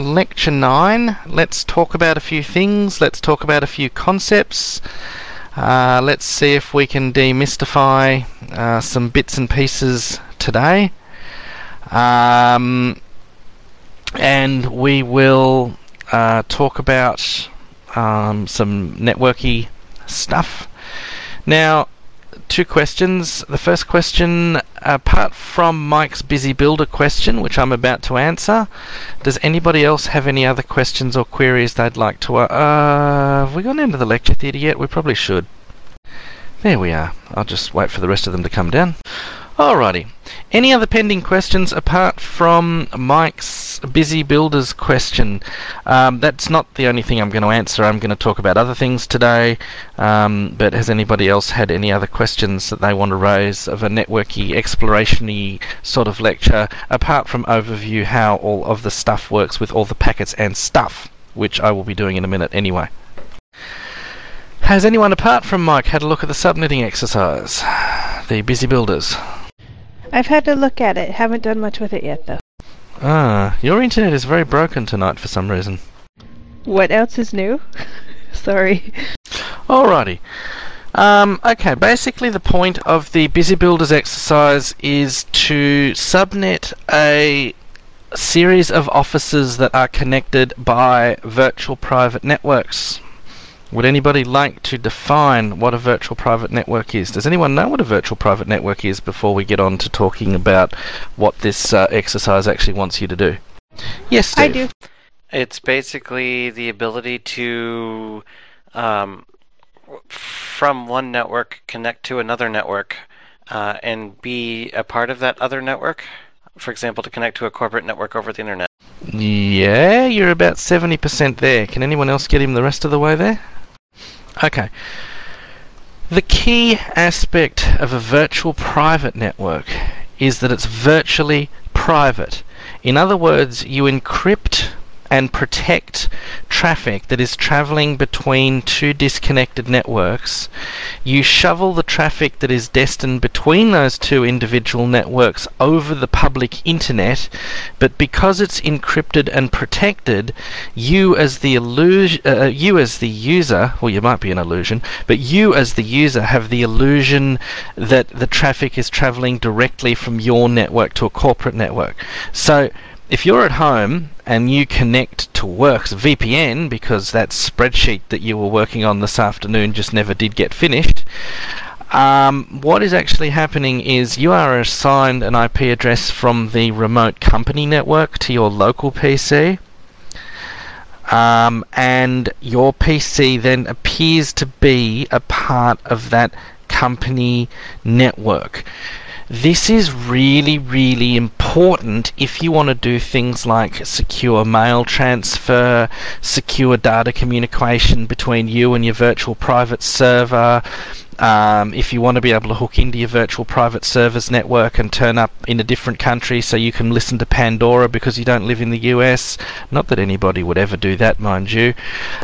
Lecture 9. Let's talk about a few things. Let's talk about a few concepts. Let's see if we can demystify some bits and pieces today. And we will talk about some networky stuff. Now, two questions. The first question, apart from Mike's Busy Builder question, which I'm about to answer, does anybody else have any other questions or queries they'd like to... have we gone into the lecture theatre yet? We probably should. There we are. I'll just wait for the rest of them to come down. Alrighty. Any other pending questions apart from Mike's Busy Builders question? That's not the only thing I'm going to answer. I'm going to talk about other things today. But has anybody else had any other questions that they want to raise of a networky, exploration-y sort of lecture, apart from overview how all of the stuff works with all the packets and stuff, which I will be doing in a minute anyway. Has anyone apart from Mike had a look at the subnetting exercise? The Busy Builders. I've had to look at it. Haven't done much with it yet, though. Your internet is very broken tonight for some reason. What else is new? Sorry. Alrighty. Okay, basically the point of the Busy Builders exercise is to subnet a series of offices that are connected by virtual private networks. Would anybody like to define what a virtual private network is? Does anyone know what a virtual private network is before we get on to talking about what this exercise actually wants you to do? Yes, Steve. I do. It's basically the ability to, from one network, connect to another network and be a part of that other network. For example, to connect to a corporate network over the internet. Yeah, you're about 70% there. Can anyone else get him the rest of the way there? Okay. The key aspect of a virtual private network is that it's virtually private. In other words, you encrypt and protect traffic that is traveling between two disconnected networks. You shovel the traffic that is destined between those two individual networks over the public internet, but because it's encrypted and protected, you as the user, well, you might be an illusion, but you as the user have the illusion that the traffic is traveling directly from your network to a corporate network. So if you're at home and you connect to Work's VPN because that spreadsheet that you were working on this afternoon just never did get finished, what is actually happening is you are assigned an IP address from the remote company network to your local PC, and your PC then appears to be a part of that company network. This is really, really important if you want to do things like secure mail transfer, secure data communication between you and your virtual private server, if you want to be able to hook into your virtual private server's network and turn up in a different country so you can listen to Pandora because you don't live in the US. Not that anybody would ever do that, mind you.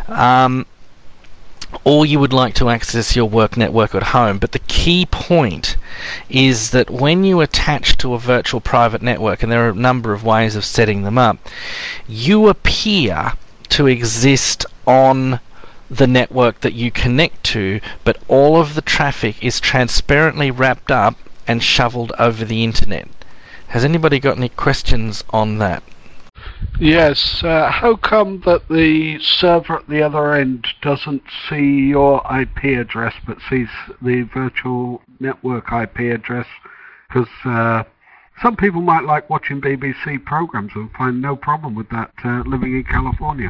Or you would like to access your work network at home. But the key point is that when you attach to a virtual private network, and there are a number of ways of setting them up, you appear to exist on the network that you connect to, but all of the traffic is transparently wrapped up and shoveled over the internet. Has anybody got any questions on that? Yes, how come that the server at the other end doesn't see your IP address but sees the virtual network IP address? Because some people might like watching BBC programs and find no problem with that living in California.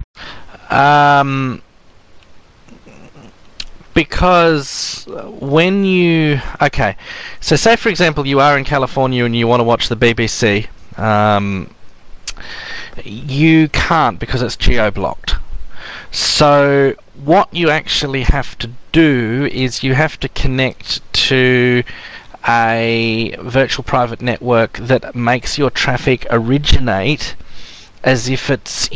Because when you... Okay, so say for example you are in California and you want to watch the BBC, you can't because it's geo-blocked. So what you actually have to do is you have to connect to a virtual private network that makes your traffic originate as if it's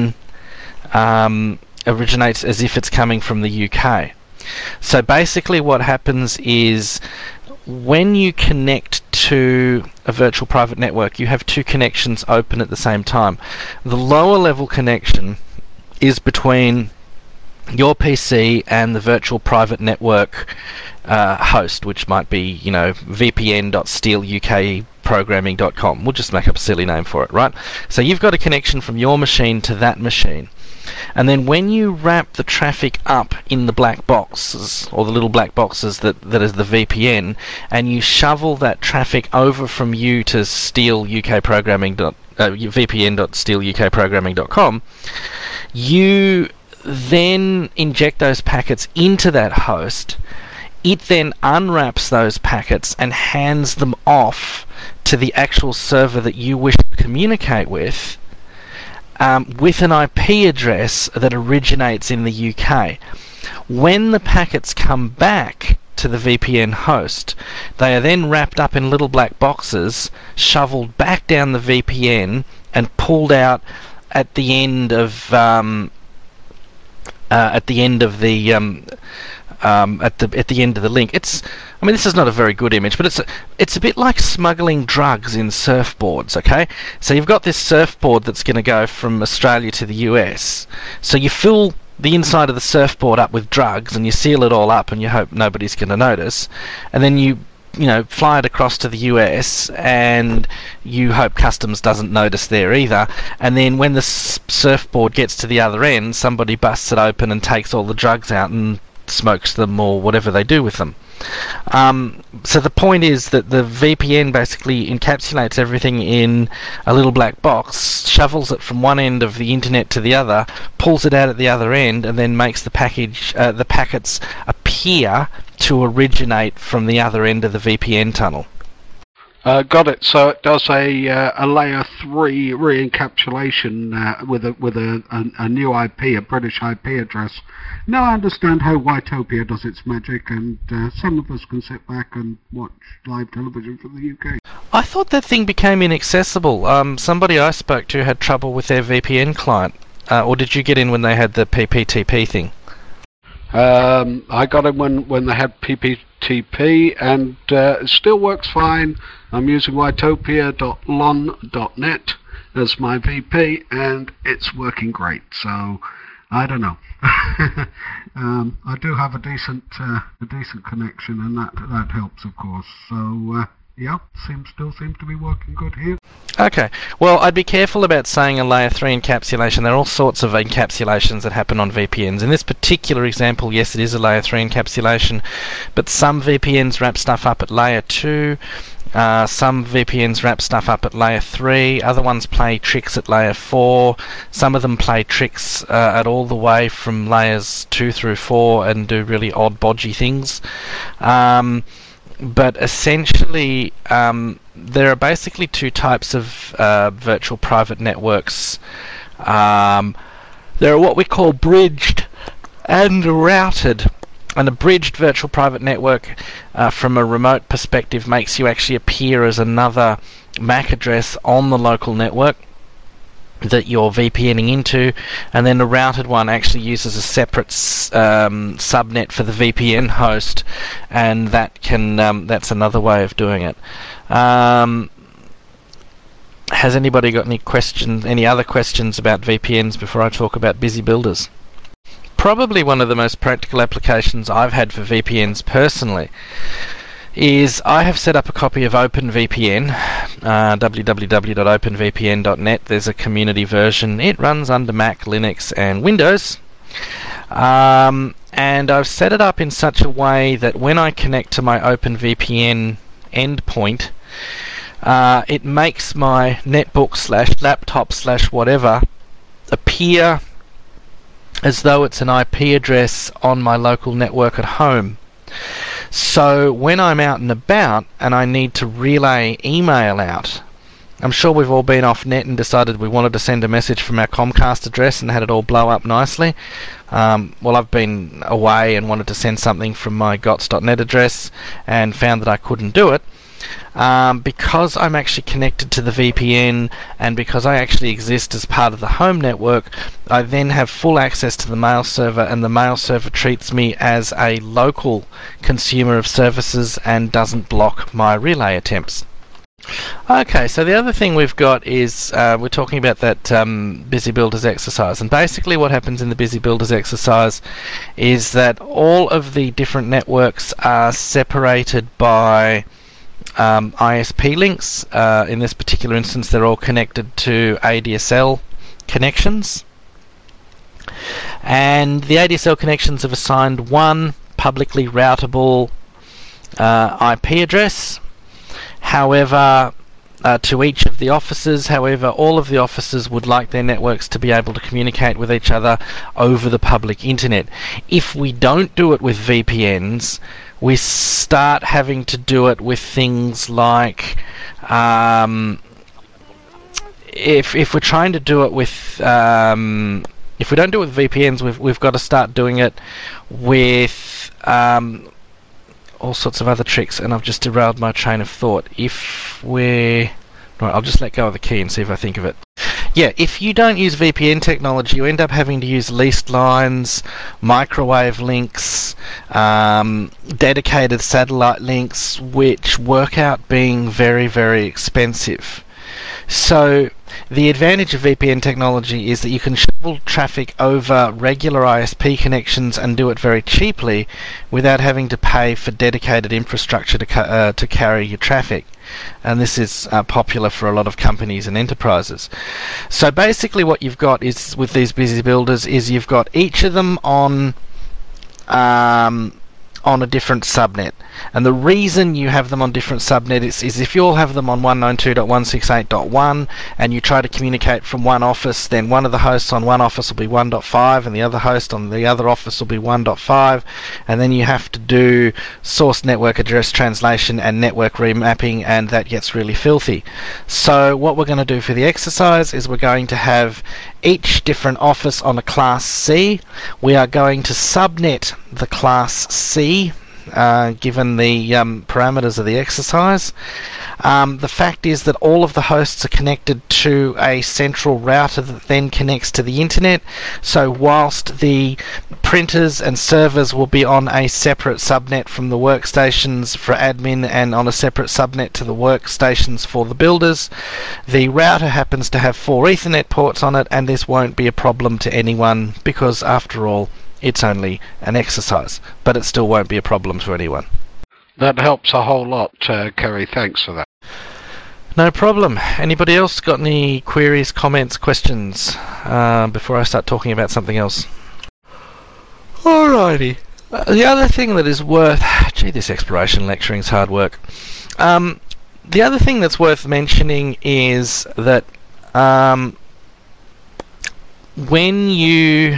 originates as if it's coming from the UK. So basically what happens is when you connect to a virtual private network, you have two connections open at the same time. The lower level connection is between your PC and the virtual private network host, which might be, vpn.steelukprogramming.com. We'll just make up a silly name for it, right? So you've got a connection from your machine to that machine. And then when you wrap the traffic up in the black boxes, or the little black boxes that is the VPN, and you shovel that traffic over from you to vpn.steelukprogramming.com, you then inject those packets into that host. It then unwraps those packets and hands them off to the actual server that you wish to communicate with an IP address that originates in the UK. When the packets come back to the VPN host, they are then wrapped up in little black boxes, shoveled back down the VPN, and pulled out at the end of the link. This is not a very good image, but it's a bit like smuggling drugs in surfboards, okay? So you've got this surfboard that's going to go from Australia to the US. So you fill the inside of the surfboard up with drugs, and you seal it all up, and you hope nobody's going to notice. And then you fly it across to the US, and you hope customs doesn't notice there either. And then when the surfboard gets to the other end, somebody busts it open and takes all the drugs out and smokes them, or whatever they do with them. So the point is that the VPN basically encapsulates everything in a little black box, shovels it from one end of the internet to the other, pulls it out at the other end, and then makes the packets appear to originate from the other end of the VPN tunnel. Got it. So it does a layer 3 re-encapsulation with a new IP, a British IP address. Now I understand how Whitopia does its magic, and some of us can sit back and watch live television from the UK. I thought that thing became inaccessible. Somebody I spoke to had trouble with their VPN client. Or did you get in when they had the PPTP thing? I got in when they had PPTP, and it still works fine. I'm using Whitopia.lon.net as my VP, and it's working great. So I don't know. I do have a decent connection, and that helps, of course. So yeah, still seems to be working good here. Okay, well, I'd be careful about saying a layer 3 encapsulation. There are all sorts of encapsulations that happen on VPNs. In this particular example, yes, it is a layer 3 encapsulation, but some VPNs wrap stuff up at layer 2. Some VPNs wrap stuff up at layer 3, other ones play tricks at layer 4, some of them play tricks at all the way from layers 2 through 4 and do really odd bodgy things. But essentially, there are basically two types of virtual private networks. There are what we call bridged and routed. And a bridged virtual private network, from a remote perspective, makes you actually appear as another MAC address on the local network that you're VPNing into, and then a routed one actually uses a separate subnet for the VPN host, and that's another way of doing it. Has anybody got any other questions about VPNs before I talk about busy builders? Probably one of the most practical applications I've had for VPNs personally is I have set up a copy of OpenVPN, www.openvpn.net. There's a community version. It runs under Mac, Linux, and Windows. And I've set it up in such a way that when I connect to my OpenVPN endpoint, it makes my netbook / laptop / whatever appear as though it's an IP address on my local network at home. So when I'm out and about and I need to relay email out, I'm sure we've all been off net and decided we wanted to send a message from our Comcast address and had it all blow up nicely. Well, I've been away and wanted to send something from my gots.net address and found that I couldn't do it. because I'm actually connected to the VPN and because I actually exist as part of the home network, I then have full access to the mail server, and the mail server treats me as a local consumer of services and doesn't block my relay attempts. Okay, so the other thing we've got is we're talking about that Busy Builders exercise, and basically what happens in the Busy Builders exercise is that all of the different networks are separated by ISP links. In this particular instance, they're all connected to ADSL connections, and the ADSL connections have assigned one publicly routable IP address. However, to each of the offices. However, all of the offices would like their networks to be able to communicate with each other over the public internet. If we don't do it with VPNs, we start having to do it with things like if we're trying to do it with if we don't do it with VPNs, we've got to start doing it with all sorts of other tricks, and I've just derailed my train of thought. Right, I'll just let go of the key and see if I think of it. Yeah, if you don't use VPN technology, you end up having to use leased lines, microwave links, dedicated satellite links, which work out being very, very expensive. So the advantage of VPN technology is that you can shovel traffic over regular ISP connections and do it very cheaply without having to pay for dedicated infrastructure to carry your traffic. And this is popular for a lot of companies and enterprises. So basically what you've got is, with these Busy Builders, is you've got each of them on a different subnet. And the reason you have them on different subnets is if you all have them on 192.168.1 and you try to communicate from one office, then one of the hosts on one office will be 1.5 and the other host on the other office will be 1.5, and then you have to do source network address translation and network remapping, and that gets really filthy. So what we're going to do for the exercise is we're going to have each different office on a class C. We are going to subnet the class C, given the parameters of the exercise. The fact is that all of the hosts are connected to a central router that then connects to the internet, so whilst the printers and servers will be on a separate subnet from the workstations for admin and on a separate subnet to the workstations for the builders, the router happens to have 4 Ethernet ports on it, and this won't be a problem to anyone because, after all, it's only an exercise, but it still won't be a problem to anyone. That helps a whole lot, Kerry. Thanks for that. No problem. Anybody else got any queries, comments, questions before I start talking about something else? Alrighty. The other thing that is worth... Gee, this exploration lecturing is hard work. The other thing that's worth mentioning is that when you...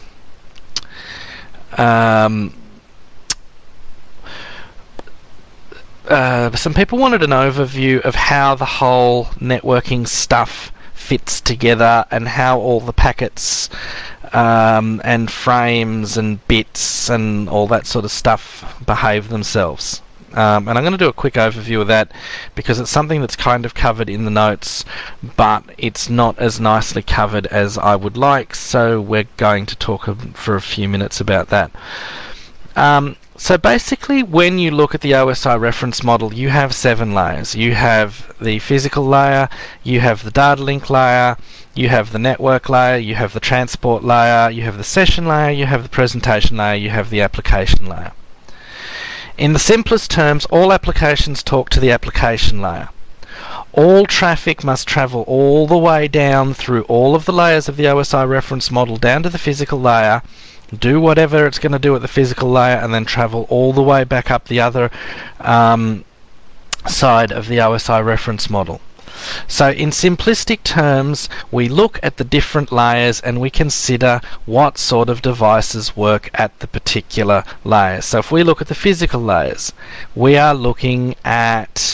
some people wanted an overview of how the whole networking stuff fits together and how all the packets and frames and bits and all that sort of stuff behave themselves. And I'm going to do a quick overview of that because it's something that's kind of covered in the notes, but it's not as nicely covered as I would like, so we're going to talk for a few minutes about that. So basically, when you look at the OSI reference model, you have 7 layers. You have the physical layer, you have the data link layer, you have the network layer, you have the transport layer, you have the session layer, you have the presentation layer, you have the application layer. In the simplest terms, all applications talk to the application layer. All traffic must travel all the way down through all of the layers of the OSI reference model down to the physical layer, do whatever it's going to do at the physical layer, and then travel all the way back up the other side of the OSI reference model. So in simplistic terms, we look at the different layers and we consider what sort of devices work at the particular layer. So if we look at the physical layers, we are looking at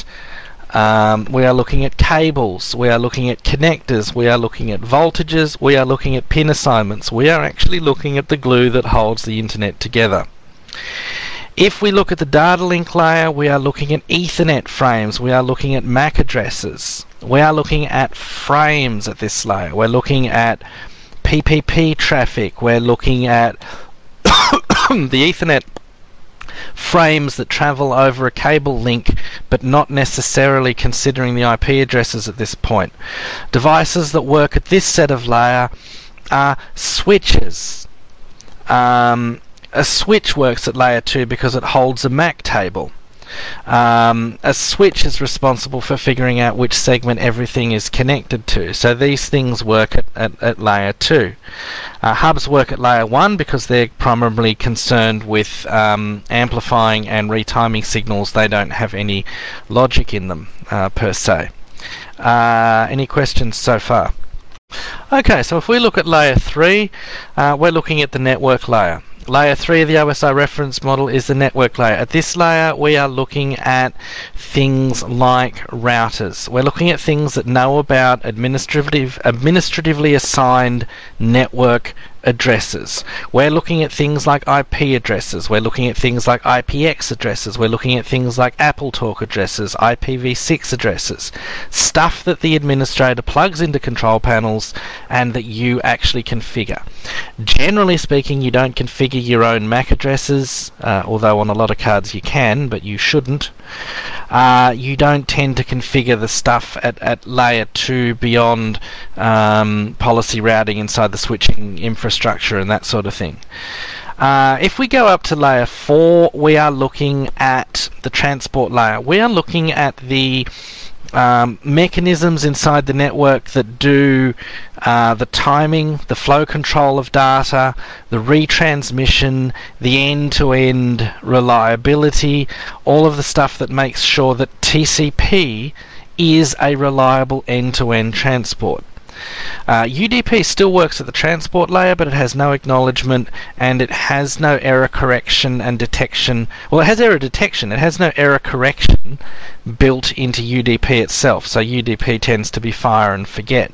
cables, we are looking at connectors, we are looking at voltages, we are looking at pin assignments. We are actually looking at the glue that holds the internet together. If we look at the data link layer, we are looking at Ethernet frames, we are looking at MAC addresses, we are looking at frames at this layer, we're looking at PPP traffic, we're looking at the Ethernet frames that travel over a cable link but not necessarily considering the IP addresses at this point. Devices that work at this set of layer are switches. A switch works at layer 2 because it holds a MAC table. A switch is responsible for figuring out which segment everything is connected to. So these things work at layer 2. Hubs work at layer 1 because they're primarily concerned with amplifying and retiming signals. They don't have any logic in them per se. Any questions so far? Okay, so if we look at layer 3, we're looking at the network layer. Layer 3 of the OSI reference model is the network layer. At this layer, we are looking at things like routers. We're looking at things that know about administratively assigned network addresses. We're looking at things like IP addresses. We're looking at things like IPX addresses. We're looking at things like AppleTalk addresses, IPv6 addresses. Stuff that the administrator plugs into control panels and that you actually configure. Generally speaking, you don't configure your own MAC addresses, although on a lot of cards you can, but you shouldn't. You don't tend to configure the stuff at layer 2 beyond policy routing inside the switching infrastructure and that sort of thing. If we go up to layer 4, we are looking at the transport layer. We are looking at the mechanisms inside the network that do the timing, the flow control of data, the retransmission, the end-to-end reliability, all of the stuff that makes sure that TCP is a reliable end-to-end transport. UDP still works at the transport layer, but it has no acknowledgement and it has no error correction and detection. Well, it has error detection, it has no error correction built into UDP itself, so UDP tends to be fire and forget.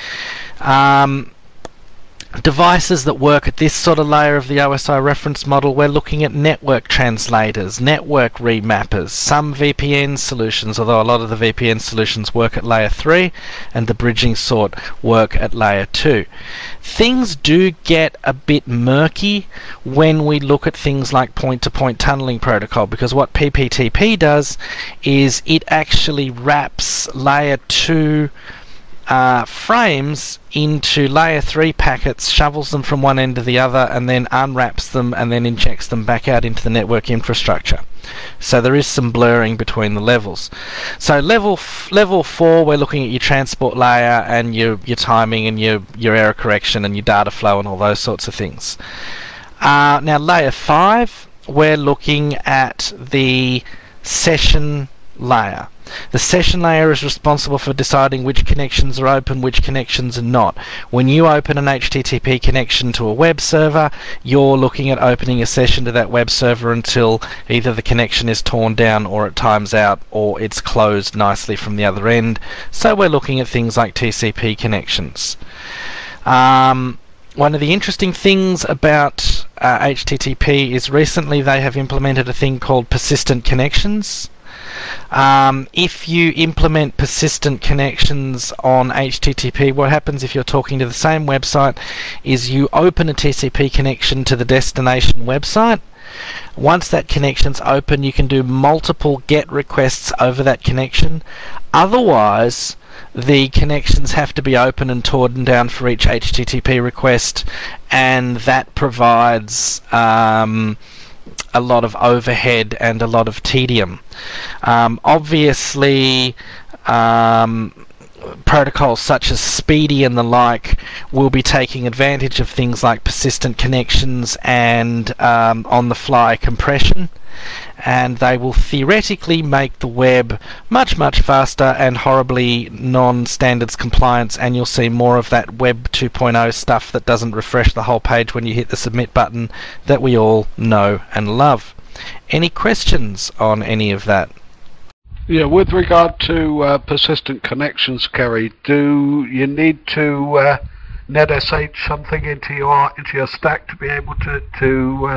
Devices that work at this sort of layer of the OSI reference model, we're looking at network translators, network remappers, some VPN solutions, although a lot of the VPN solutions work at layer 3 and the bridging sort work at layer 2. Things do get a bit murky when we look at things like point-to-point tunneling protocol, because what PPTP does is it actually wraps layer 2 frames into layer 3 packets, shovels them from one end to the other, and then unwraps them and then injects them back out into the network infrastructure. So there is some blurring between the levels. So level 4, we're looking at your transport layer and your timing and your error correction and your data flow and all those sorts of things. Now layer 5, we're looking at the session layer. The session layer is responsible for deciding which connections are open, which connections are not. When you open an HTTP connection to a web server, you're looking at opening a session to that web server until either the connection is torn down or it times out or it's closed nicely from the other end. So we're looking at things like TCP connections. One of the interesting things about HTTP is recently they have implemented a thing called persistent connections. If you implement persistent connections on HTTP, what happens if you're talking to the same website is you open a TCP connection to the destination website. Once that connection's open, you can do multiple GET requests over that connection. Otherwise, the connections have to be open and torn down for each HTTP request, and that provides a lot of overhead and a lot of tedium. Obviously, protocols such as Speedy and the like will be taking advantage of things like persistent connections and on-the-fly compression, and they will theoretically make the web much faster and horribly non-standards compliant, and you'll see more of that Web 2.0 stuff that doesn't refresh the whole page when you hit the submit button that we all know and love. Any questions on any of that? Yeah, with regard to persistent connections, Kerry, do you need to NetSH something into your stack to be able to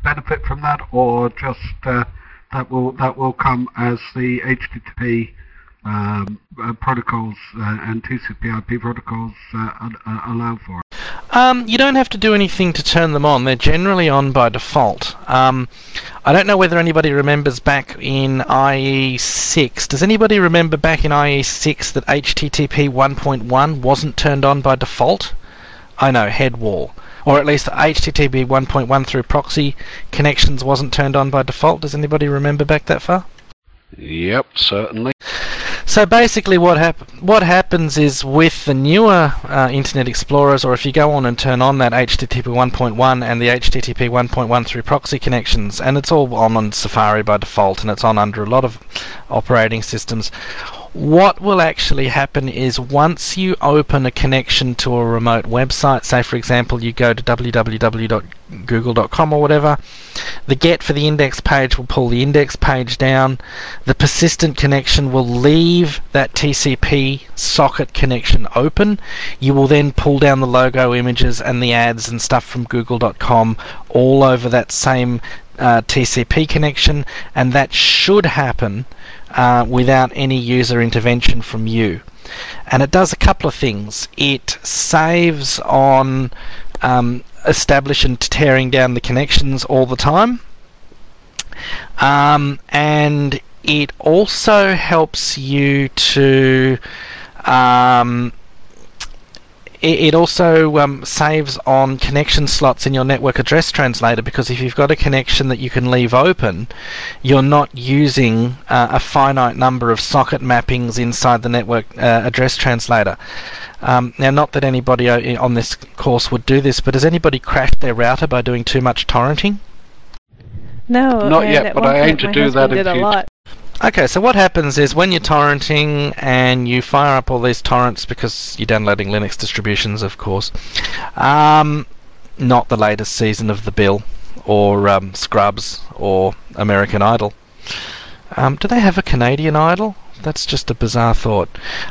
benefit from that, or just that will come as the HTTP protocols and TCP/IP protocols allow for it? You don't have to do anything to turn them on. They're generally on by default. I don't know whether anybody remembers back in IE6. Does anybody remember back in IE6 that HTTP 1.1 wasn't turned on by default? I know, head wall. Or at least HTTP 1.1 through proxy connections wasn't turned on by default. Does anybody remember back that far? Yep, certainly. So basically what happens is with the newer Internet Explorers, or if you go on and turn on that HTTP 1.1 and the HTTP 1.1 through proxy connections, and it's all on Safari by default, and it's on under a lot of operating systems, what will actually happen is once you open a connection to a remote website, say for example you go to www.google.com or whatever, the GET for the index page will pull the index page down. The persistent connection will leave that TCP socket connection open. You will then pull down the logo images and the ads and stuff from google.com all over that same TCP connection, and that should happen without any user intervention from you. And it does a couple of things. It saves on establishing and tearing down the connections all the time, and it also helps you to it also saves on connection slots in your network address translator, because if you've got a connection that you can leave open, you're not using a finite number of socket mappings inside the network address translator. Now, not that anybody on this course would do this, but has anybody crashed their router by doing too much torrenting? No, not yet, but I aim to do that in future. Okay, so what happens is when you're torrenting and you fire up all these torrents, because you're downloading Linux distributions, of course, not the latest season of The Bill or Scrubs or American Idol. Do they have a Canadian Idol? That's just a bizarre thought.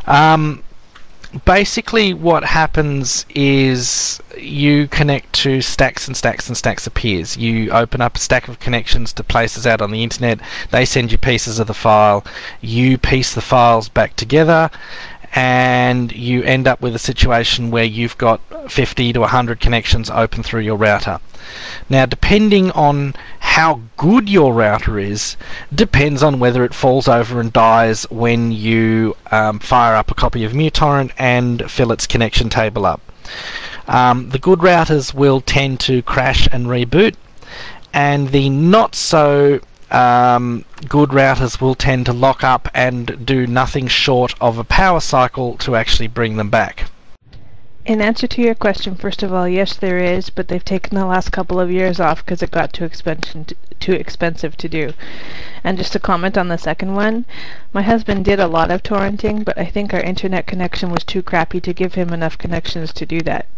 Basically what happens is you connect to stacks and stacks and stacks of peers. You open up a stack of connections to places out on the internet. They send you pieces of the file. You piece the files back together, and you end up with a situation where you've got 50 to 100 connections open through your router. Now, depending on how good your router is, depends on whether it falls over and dies when you fire up a copy of muTorrent and fill its connection table up. The good routers will tend to crash and reboot, and the not so good routers will tend to lock up and do nothing short of a power cycle to actually bring them back. In answer to your question, first of all, yes, there is, but they've taken the last couple of years off because it got too expensive to do. And just to comment on the second one, my husband did a lot of torrenting, but I think our internet connection was too crappy to give him enough connections to do that.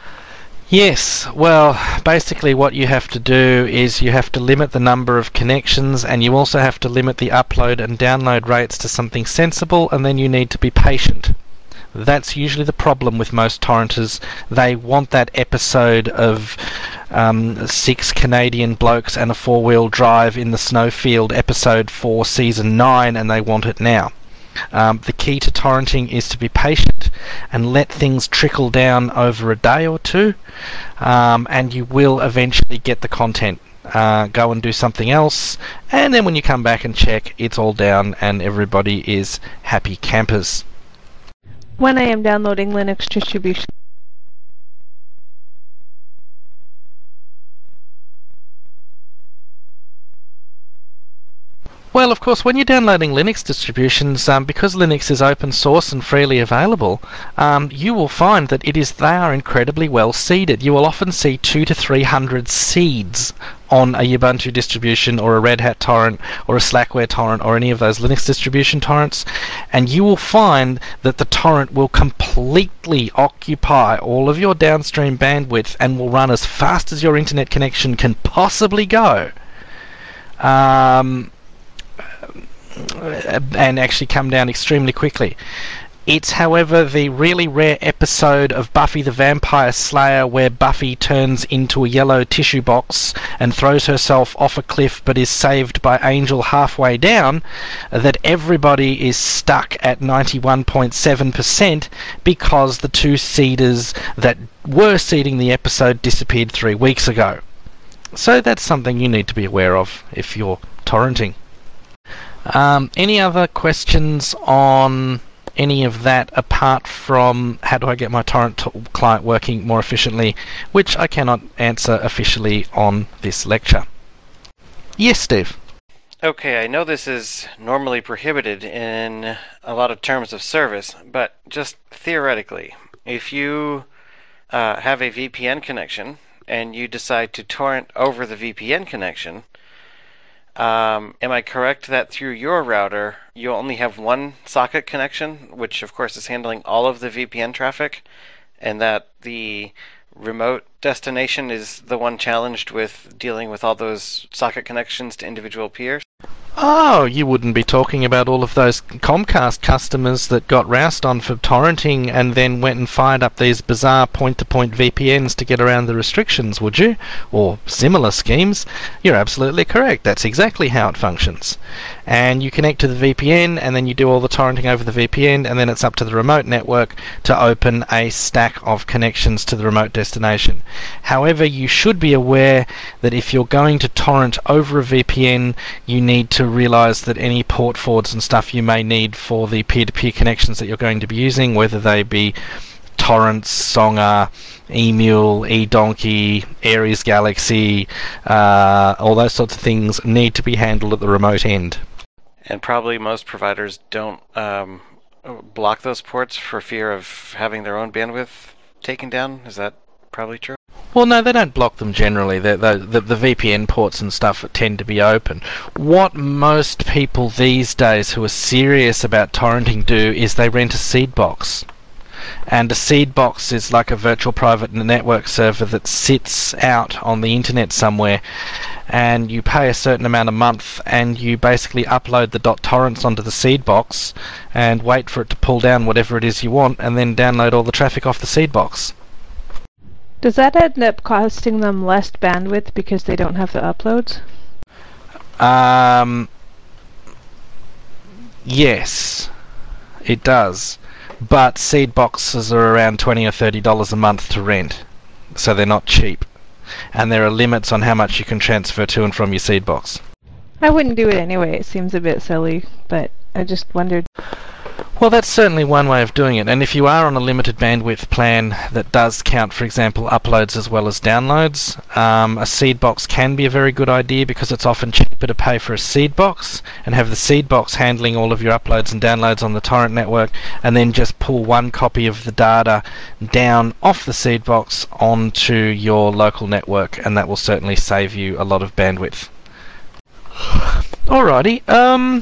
Yes, well, basically what you have to do is you have to limit the number of connections, and you also have to limit the upload and download rates to something sensible, and then you need to be patient. That's usually the problem with most torrenters. They want that episode of 6 Canadian blokes and a 4-wheel drive in the snowfield, episode 4, season 9, and they want it now. The key to torrenting is to be patient and let things trickle down over a day or two, and you will eventually get the content. Go and do something else, and then when you come back and check, it's all down and everybody is happy campers. When I am downloading Linux distribution, well, of course, when you're downloading Linux distributions, because Linux is open source and freely available, you will find that they are incredibly well seeded. You will often see 200 to 300 seeds on a Ubuntu distribution or a Red Hat torrent or a Slackware torrent or any of those Linux distribution torrents, and you will find that the torrent will completely occupy all of your downstream bandwidth and will run as fast as your internet connection can possibly go. And actually come down extremely quickly. It's, however, the really rare episode of Buffy the Vampire Slayer where Buffy turns into a yellow tissue box and throws herself off a cliff but is saved by Angel halfway down, that everybody is stuck at 91.7% because the two seeders that were seeding the episode disappeared 3 weeks ago. So that's something you need to be aware of if you're torrenting. Any other questions on any of that apart from how do I get my torrent client working more efficiently, which I cannot answer officially on this lecture? Yes, Steve? Okay, I know this is normally prohibited in a lot of terms of service, but just theoretically, if you have a VPN connection and you decide to torrent over the VPN connection, am I correct that through your router you only have one socket connection, which of course is handling all of the VPN traffic, and that the remote destination is the one challenged with dealing with all those socket connections to individual peers? Oh, you wouldn't be talking about all of those Comcast customers that got roused on for torrenting and then went and fired up these bizarre point-to-point VPNs to get around the restrictions, would you? Or similar schemes? You're absolutely correct. That's exactly how it functions. And you connect to the VPN, and then you do all the torrenting over the VPN, and then it's up to the remote network to open a stack of connections to the remote destination. However, you should be aware that if you're going to torrent over a VPN, you need to realize that any port forwards and stuff you may need for the peer-to-peer connections that you're going to be using, whether they be Torrents, Songer, eMule, eDonkey, Ares Galaxy, all those sorts of things need to be handled at the remote end. And probably most providers don't block those ports for fear of having their own bandwidth taken down. Is that probably true? Well, no, they don't block them generally. The VPN ports and stuff tend to be open. What most people these days who are serious about torrenting do is they rent a seed box. And a seed box is like a virtual private network server that sits out on the internet somewhere, and you pay a certain amount a month and you basically upload the .torrents onto the seed box and wait for it to pull down whatever it is you want and then download all the traffic off the seed box. Does that end up costing them less bandwidth because they don't have the uploads? Yes, it does. But seed boxes are around $20 or $30 a month to rent, so they're not cheap. And there are limits on how much you can transfer to and from your seed box. I wouldn't do it anyway. It seems a bit silly, but I just wondered. Well, that's certainly one way of doing it. And if you are on a limited bandwidth plan that does count, for example, uploads as well as downloads, a seed box can be a very good idea because it's often cheaper to pay for a seed box and have the seed box handling all of your uploads and downloads on the torrent network, and then just pull one copy of the data down off the seed box onto your local network, and that will certainly save you a lot of bandwidth. Alrighty,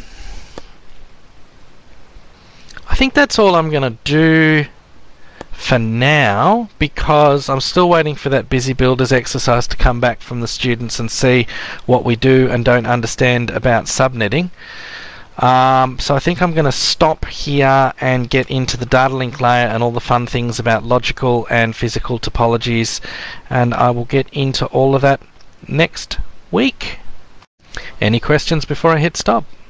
I think that's all I'm going to do for now, because I'm still waiting for that Busy Builders exercise to come back from the students and see what we do and don't understand about subnetting. So I think I'm going to stop here and get into the data link layer and all the fun things about logical and physical topologies, and I will get into all of that next week. Any questions before I hit stop?